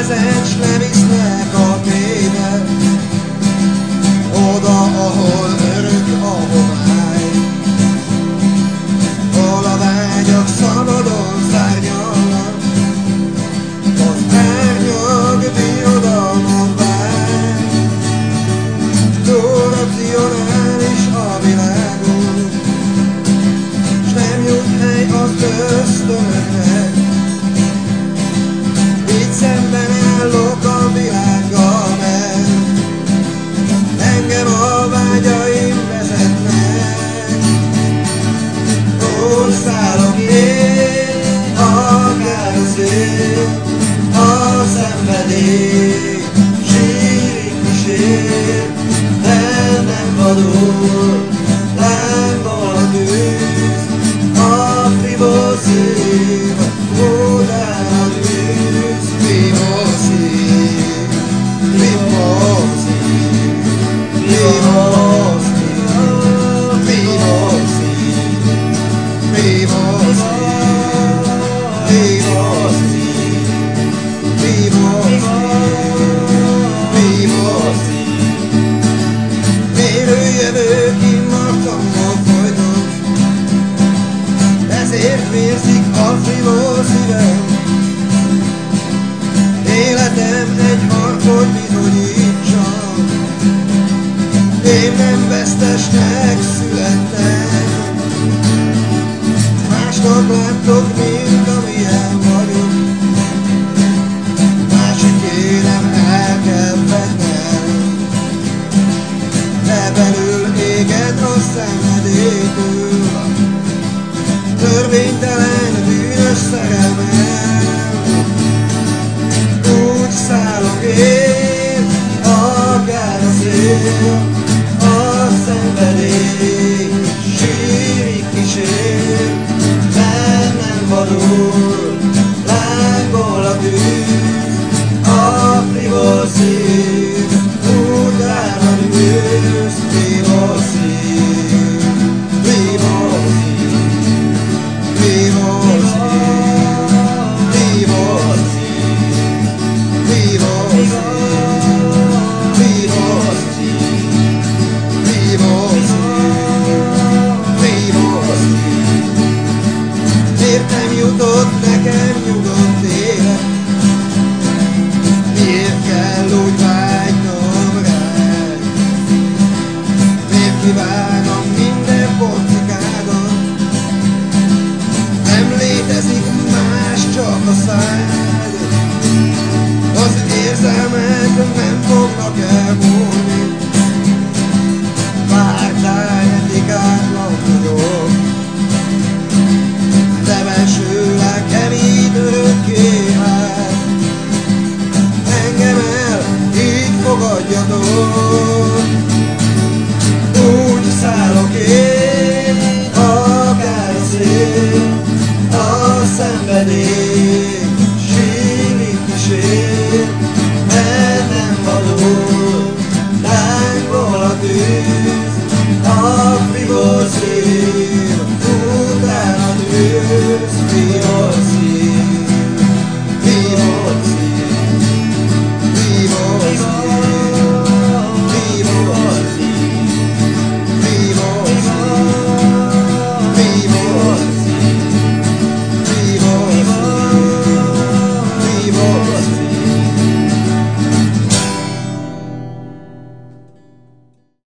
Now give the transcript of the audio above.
vezet, s levisznek a mélybe, oda, ahol örök a homály, hol a vágyak szabadon szárnyalnak, az árnyak birodalmon vágy. Racionális a világon, s nem jut hely az ösztönöknek. Így szemben állok a világgal, mert engem a vágyaim vezetnek. Orszálok én, akár a szél, a szenvedély, sírik kísér, de nem vadul, lángol a tűz, a frivol szív, után a tűz. Ezért vérzik a frivol szívem, életem egy harc, hogy bizonyítsam, én nem vesztesnek születtem. Másnak láttok, mint amilyen vagyok, másik kérem el kell vennem, de belül éged a szenvedélytől, törvénytelen bűnös szerelmem. Úgy szállok én, akár a szél,